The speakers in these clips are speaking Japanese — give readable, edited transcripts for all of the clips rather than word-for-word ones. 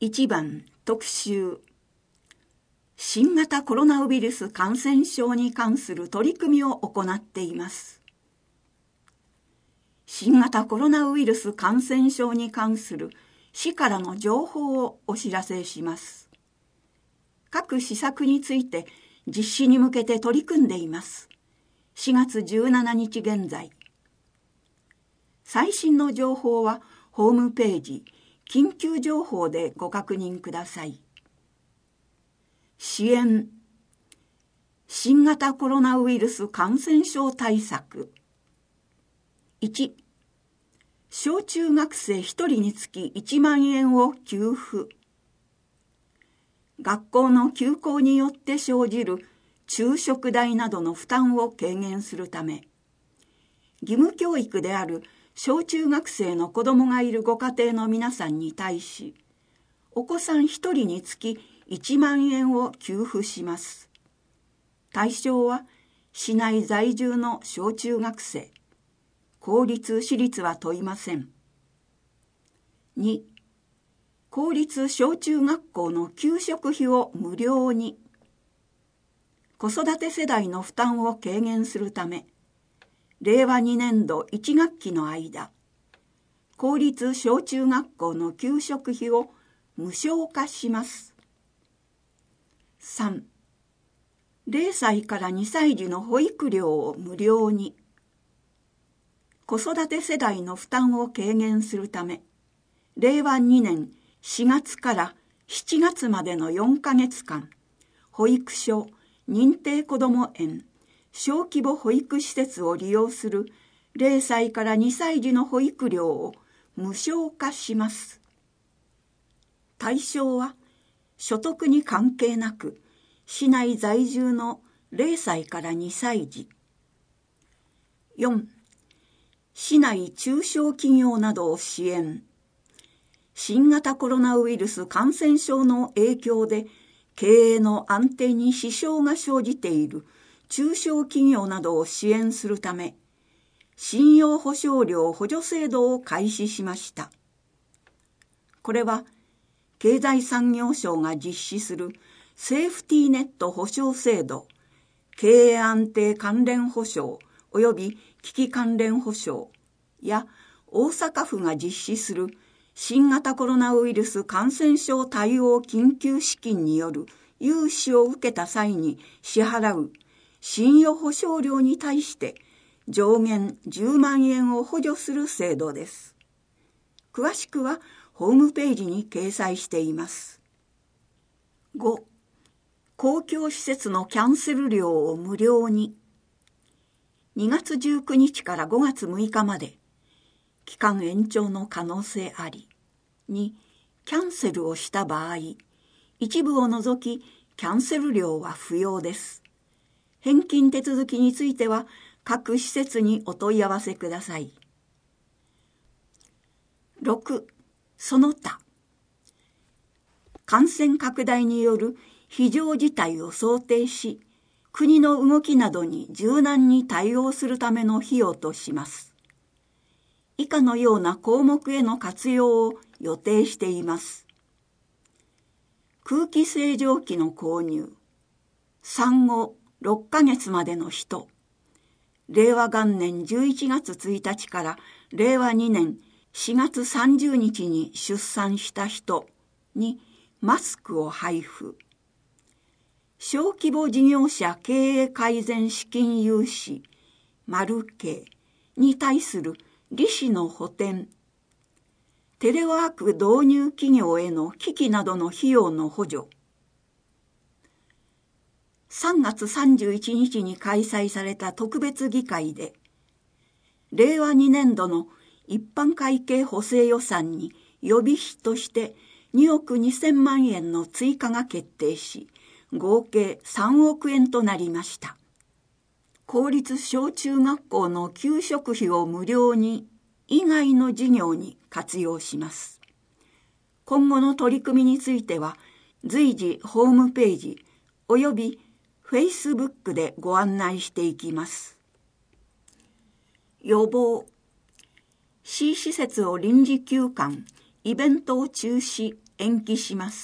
1番特集新型コロナウイルス感染症に関する取り組みを行っています。新型コロナウイルス感染症に関する市からの情報をお知らせします。各施策について実施に向けて取り組んでいます。4月17日現在。最新の情報はホームページ緊急情報でご確認ください。支援新型コロナウイルス感染症対策。1、小中学生1人につき1万円を給付。学校の休校によって生じる昼食代などの負担を軽減するため、義務教育である小中学生の子どもがいるご家庭の皆さんに対し、お子さん1人につき1万円を給付します。対象は市内在住の小中学生。公立私立は問いません。2、公立小中学校の給食費を無料に。子育て世代の負担を軽減するため、令和2年度1学期の間、公立小中学校の給食費を無償化します。3、0歳から2歳児の保育料を無料に。子育て世代の負担を軽減するため、令和2年4月から7月までの4ヶ月間、保育所、認定こども園、小規模保育施設を利用する0歳から2歳児の保育料を無償化します。対象は所得に関係なく、市内在住の0歳から2歳児。4、市内中小企業などを支援。新型コロナウイルス感染症の影響で経営の安定に支障が生じている中小企業などを支援するため、信用保証料補助制度を開始しました。これは経済産業省が実施するセーフティーネット保証制度、経営安定関連保証及び危機関連保証や大阪府が実施する新型コロナウイルス感染症対応緊急資金による融資を受けた際に支払う信用保証料に対して上限10万円を補助する制度です。詳しくはホームページに掲載しています。5、公共施設のキャンセル料を無料に。2月19日から5月6日まで、期間延長の可能性あり。2、キャンセルをした場合、一部を除きキャンセル料は不要です。返金手続きについては各施設にお問い合わせください。6、その他。感染拡大による非常事態を想定し、国の動きなどに柔軟に対応するための費用とします。以下のような項目への活用を予定しています。空気清浄機の購入。産後6ヶ月までの人。令和元年11月1日から令和2年4月30日に出産した人にマスクを配布。小規模事業者経営改善資金融資マルケに対する利子の補填。テレワーク導入企業への機器などの費用の補助。3月31日に開催された特別議会で、令和2年度の一般会計補正予算に予備費として2億2000万円の追加が決定し、合計3億円となりました。公立小中学校の給食費を無料に以外の事業に活用します。今後の取り組みについては随時ホームページおよびFacebookでご案内していきます。予防。市施設を臨時休館、イベントを中止、 延期します。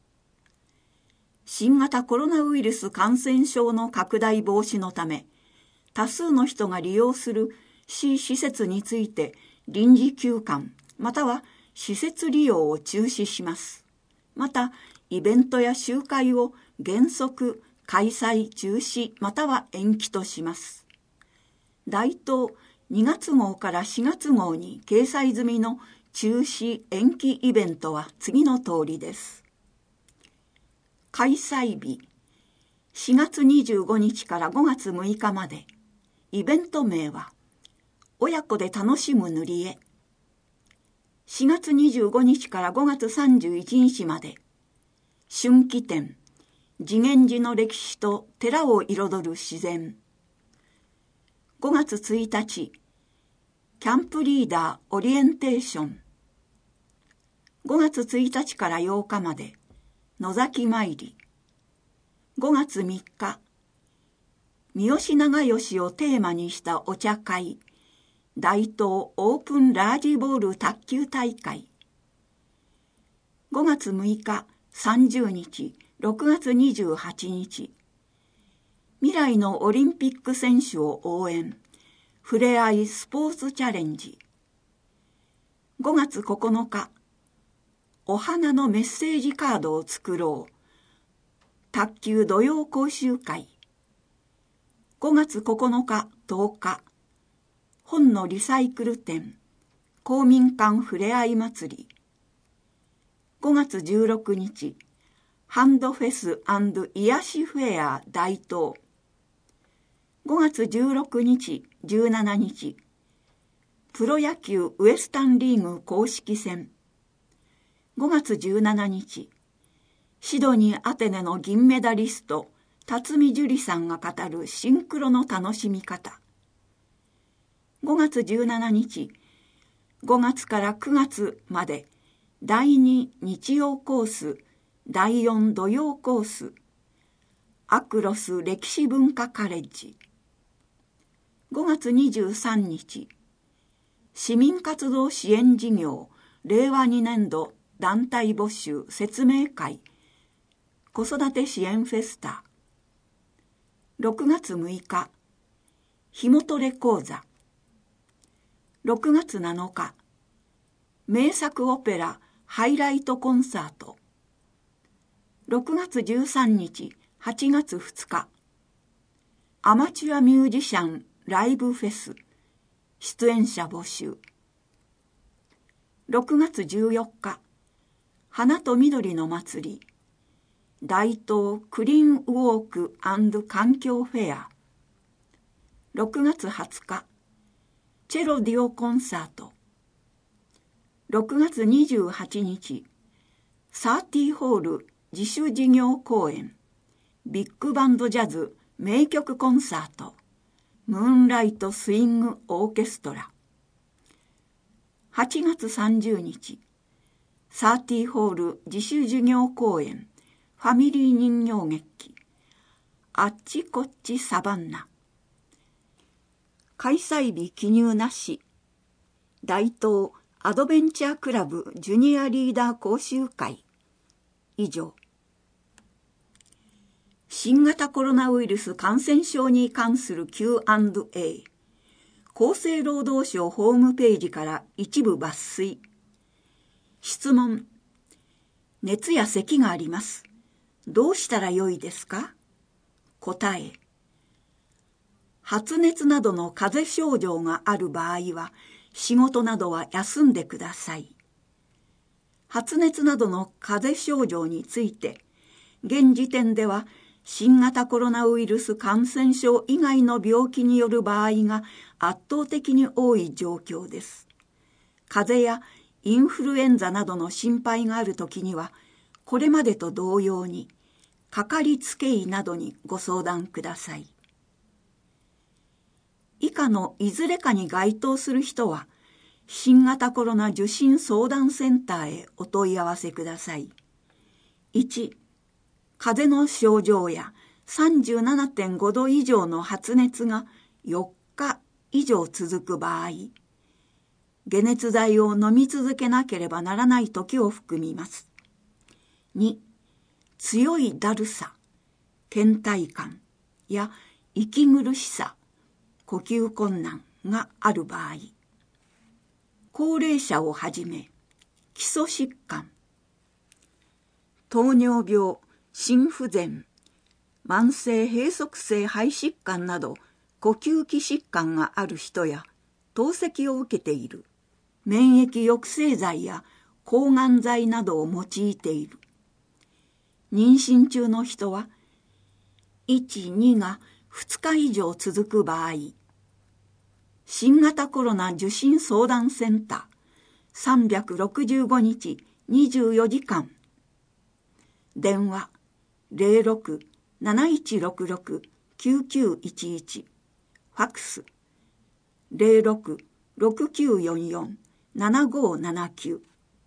新型コロナウイルス感染症の拡大防止のため、多数の人が利用する市施設について臨時休館または施設利用を中止します。また、イベントや集会を原則開催中止または延期とします。大東2月号から4月号に掲載済みの中止延期イベントは次の通りです。開催日4月25日から5月6日まで。イベント名は親子で楽しむ塗り絵。4月25日から5月31日まで。春季展次元寺の歴史と寺を彩る自然。5月1日キャンプリーダーオリエンテーション。5月1日から8日まで野崎参り。5月3日三好長慶をテーマにしたお茶会大東オープンラージボール卓球大会。5月6日30日6月28日未来のオリンピック選手を応援ふれあいスポーツチャレンジ。5月9日お花のメッセージカードを作ろう卓球土曜講習会。5月9日10日本のリサイクル展公民館ふれあい祭り。5月16日ハンドフェス&癒しフェア大東。5月16日17日プロ野球ウエスタンリーグ公式戦。5月17日シドニーアテネの銀メダリスト辰巳樹里さんが語るシンクロの楽しみ方。5月17日5月から9月まで第2日曜コース第4土曜コースアクロス歴史文化カレッジ。5月23日市民活動支援事業令和2年度団体募集説明会子育て支援フェスタ。6月6日ひもトレ講座。6月7日名作オペラハイライトコンサート。6月13日8月2日アマチュアミュージシャンライブフェス出演者募集。6月14日花と緑の祭り大東クリーンウォーク&環境フェア。6月20日チェロデュオコンサート。6月28日30ホール自主事業公演ビッグバンドジャズ名曲コンサートムーンライトスイングオーケストラ。8月30日30ホール自主事業公演ファミリー人形劇あっちこっちサバンナ。開催日記入なし。大東アドベンチャークラブジュニアリーダー講習会。以上。新型コロナウイルス感染症に関する Q&A。厚生労働省ホームページから一部抜粋。質問。熱や咳があります。どうしたらよいですか？答え。発熱などの風邪症状がある場合は、仕事などは休んでください。発熱などの風邪症状について、現時点では新型コロナウイルス感染症以外の病気による場合が圧倒的に多い状況です。風邪やインフルエンザなどの心配があるときには、これまでと同様に、かかりつけ医などにご相談ください。以下のいずれかに該当する人は、新型コロナ受診相談センターへお問い合わせください。1、風邪の症状や 37.5 度以上の発熱が4日以上続く場合、解熱剤を飲み続けなければならない時を含みます。 2、強いだるさ、倦怠感や息苦しさ、呼吸困難がある場合、高齢者をはじめ基礎疾患、糖尿病、心不全、慢性閉塞性肺疾患など呼吸器疾患がある人や透析を受けている、免疫抑制剤や抗がん剤などを用いている、妊娠中の人は1、2が2日以上続く場合、新型コロナ受診相談センター365日24時間、電話 06-7166-9911、ファックス 06-6944-7579。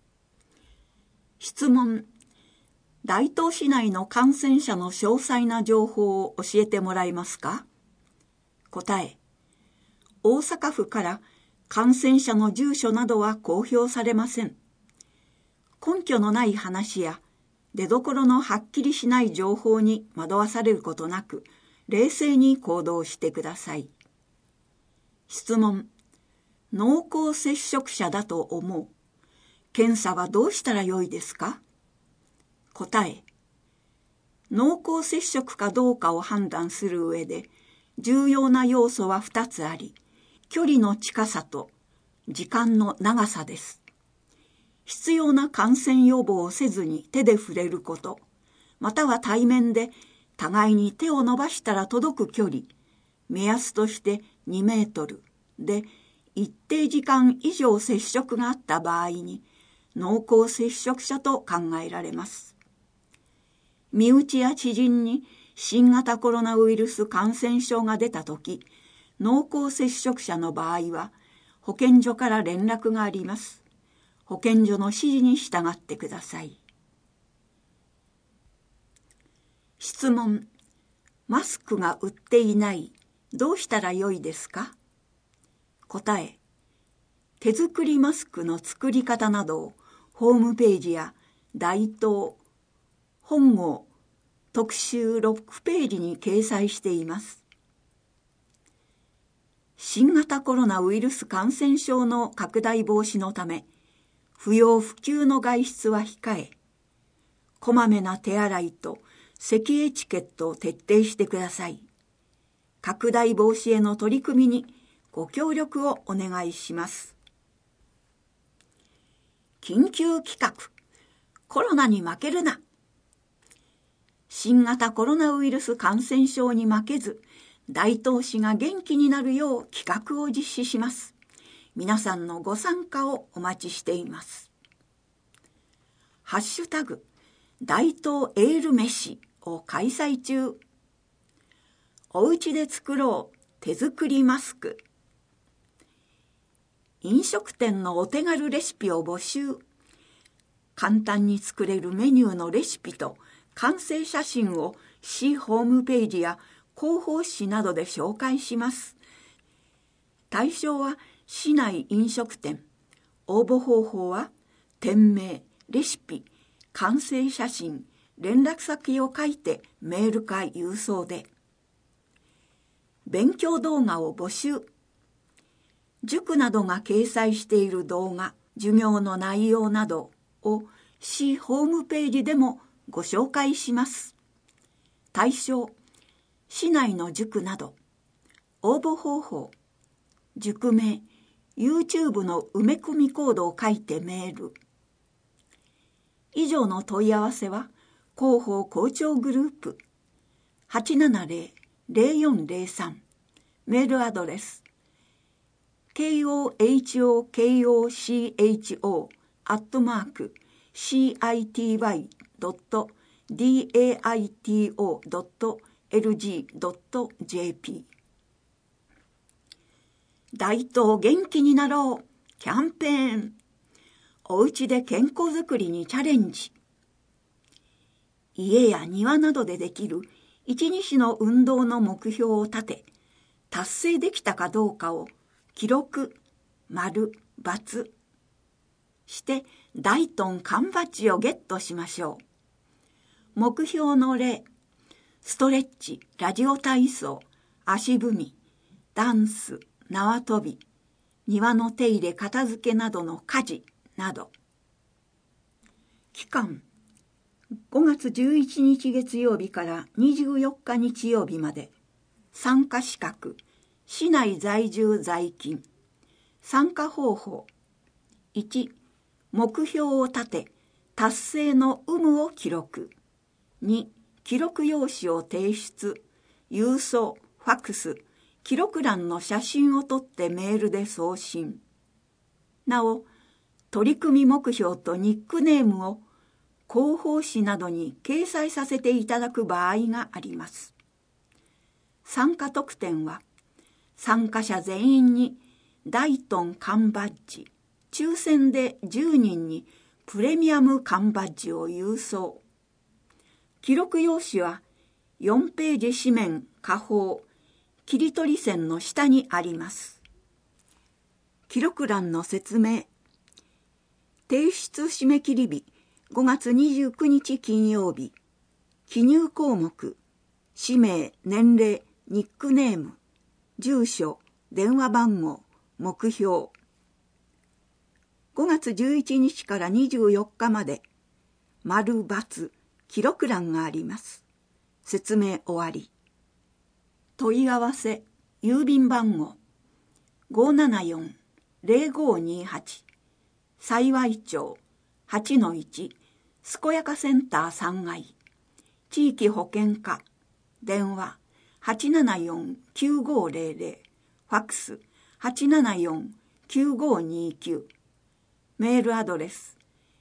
質問、大東市内の感染者の詳細な情報を教えてもらえますか？答え、大阪府から感染者の住所などは公表されません。根拠のない話や出どころのはっきりしない情報に惑わされることなく、冷静に行動してください。質問、濃厚接触者だと思う。検査はどうしたらよいですか？答え、濃厚接触かどうかを判断する上で、重要な要素は2つあり、距離の近さと時間の長さです。必要な感染予防をせずに手で触れること、または対面で互いに手を伸ばしたら届く距離、目安として2メートルで、一定時間以上接触があった場合に濃厚接触者と考えられます。身内や知人に新型コロナウイルス感染症が出たとき、濃厚接触者の場合は保健所から連絡があります。保健所の指示に従ってください。質問、マスクが売っていない。どうしたらよいですか？答え、手作りマスクの作り方などをホームページや大東、本郷、特集6ページに掲載しています。新型コロナウイルス感染症の拡大防止のため、不要不急の外出は控え、こまめな手洗いと咳エチケットを徹底してください。拡大防止への取り組みにご協力をお願いします。緊急企画、コロナに負けるな。新型コロナウイルス感染症に負けず、大東市が元気になるよう企画を実施します。皆さんのご参加をお待ちしています。ハッシュタグ、大東エール飯を開催中。おうちで作ろう手作りマスク。飲食店のお手軽レシピを募集。簡単に作れるメニューのレシピと完成写真を市ホームページや広報誌などで紹介します。対象は市内飲食店。応募方法は店名、レシピ、完成写真、連絡先を書いてメールか郵送で。勉強動画を募集。塾などが掲載している動画、授業の内容などを市ホームページでもご紹介します。対象、市内の塾など。応募方法、塾名、YouTube の埋め込みコードを書いてメール。以上の問い合わせは、広報校長グループ 870-0403 メールアドレス kohochochi.city.daito.lg.jp 大東元気になろうキャンペーン。おうちで健康づくりにチャレンジ。家や庭などでできる1日の運動の目標を立て、達成できたかどうかを記録、丸、×して大東缶バッジをゲットしましょう。 目標の例、ストレッチ、ラジオ体操、足踏み、ダンス、縄跳び、庭の手入れ片付けなどの家事など。期間、5月11日月曜日から24日日曜日まで。参加資格、市内在住在勤。参加方法。1、目標を立て、達成の有無を記録。2、記録用紙を提出。郵送、ファクス、記録欄の写真を撮ってメールで送信。なお、取り組み目標とニックネームを広報誌などに掲載させていただく場合があります。参加特典は、参加者全員に大トン缶バッジ、抽選で10人にプレミアム缶バッジを郵送。記録用紙は4ページ紙面下方、切り取り線の下にあります。記録欄の説明。提出締め切り日5月29日金曜日。記入項目、氏名、年齢、ニックネーム、住所、電話番号、目標。5月11日から24日まで、丸×記録欄があります。説明終わり。問い合わせ、郵便番号 574-0528 幸町 8-1 健やかセンター3階地域保健課電話 874-9500 ファックス 874-9529 メールアドレス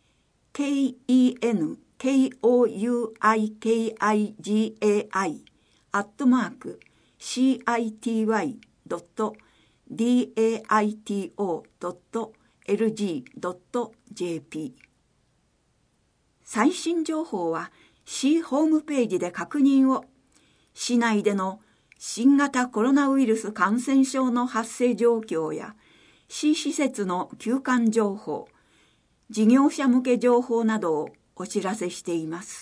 kenkioi@citi.daito.lg.jp 最新情報は市ホームページで確認を。市内での新型コロナウイルス感染症の発生状況や市施設の休館情報、事業者向け情報などをお知らせしています。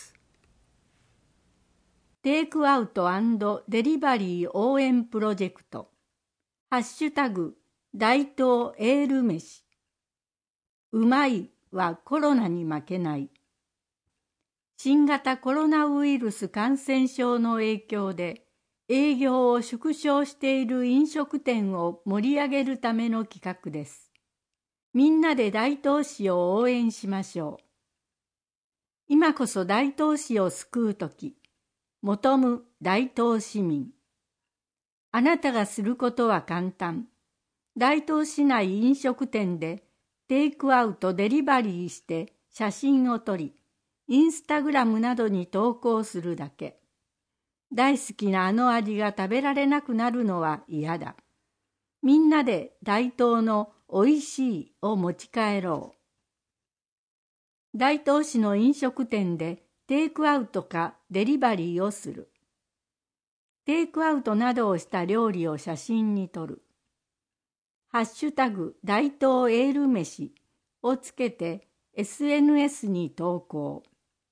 テイクアウト&デリバリー応援プロジェクト。ハッシュタグ大東エール飯。うまいはコロナに負けない。新型コロナウイルス感染症の影響で営業を縮小している飲食店を盛り上げるための企画です。みんなで大東市を応援しましょう。今こそ大東市を救うとき。求む大東市民。あなたがすることは簡単。大東市内飲食店でテイクアウトデリバリーして写真を撮り、インスタグラムなどに投稿するだけ。大好きなあの味が食べられなくなるのは嫌だ。みんなで大東のおいしいを持ち帰ろう。大東市の飲食店でテイクアウトかデリバリーをする。テイクアウトなどをした料理を写真に撮る。ハッシュタグ大東エール飯をつけて SNS に投稿。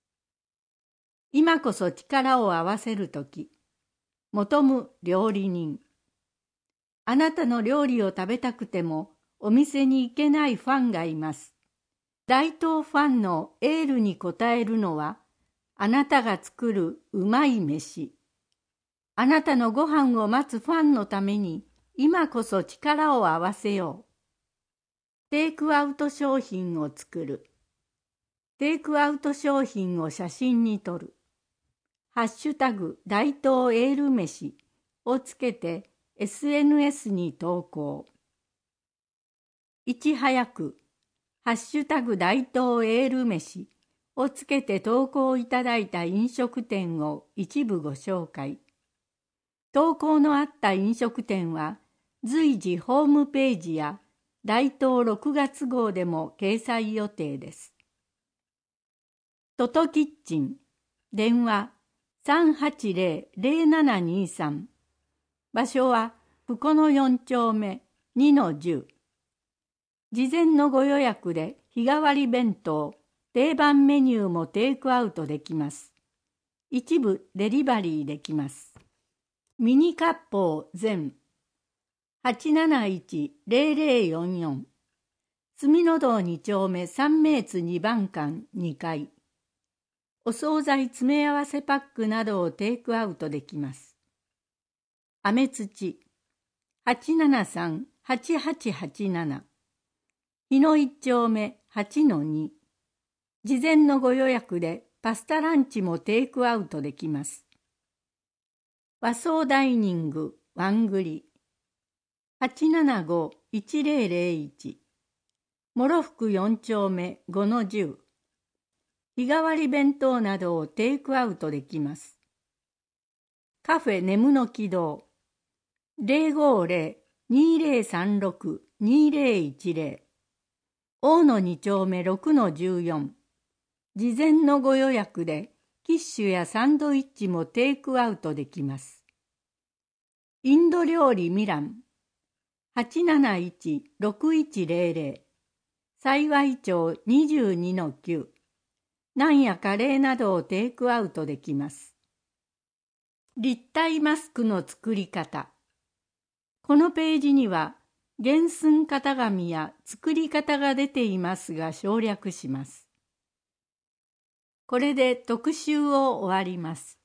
今こそ力を合わせるとき。求む料理人。あなたの料理を食べたくてもお店に行けないファンがいます。大東ファンのエールに応えるのは、あなたが作るうまい飯。あなたのご飯を待つファンのために、今こそ力を合わせよう。テイクアウト商品を作る。テイクアウト商品を写真に撮る。ハッシュタグ大東エール飯をつけて SNS に投稿。いち早く、ハッシュタグ大東エール飯をつけて投稿いただいた飲食店を一部ご紹介。投稿のあった飲食店は随時ホームページや大東6月号でも掲載予定です。トトキッチン、電話380-0723。場所は福の4丁目 2-10。事前のご予約で日替わり弁当、定番メニューもテイクアウトできます。 一部デリバリーできます。ミニ割烹全 871-0044 住の堂2丁目3名津2番館2階。お惣菜詰め合わせパックなどをテイクアウトできます。アメツチ 873-8887 日野1丁目8-2。事前のご予約でパスタランチもテイクアウトできます。和装ダイニングワングリ 875-1001 諸福4丁目5-10。日替わり弁当などをテイクアウトできます。カフェネムの軌道 050-2036-2010 大野2丁目6-14。事前のご予約でキッシュやサンドイッチもテイクアウトできます。インド料理ミラン 871-6100 幸町22-9。ナンやカレーなどをテイクアウトできます。立体マスクの作り方。このページには原寸型紙や作り方が出ていますが省略します。これで特集を終わります。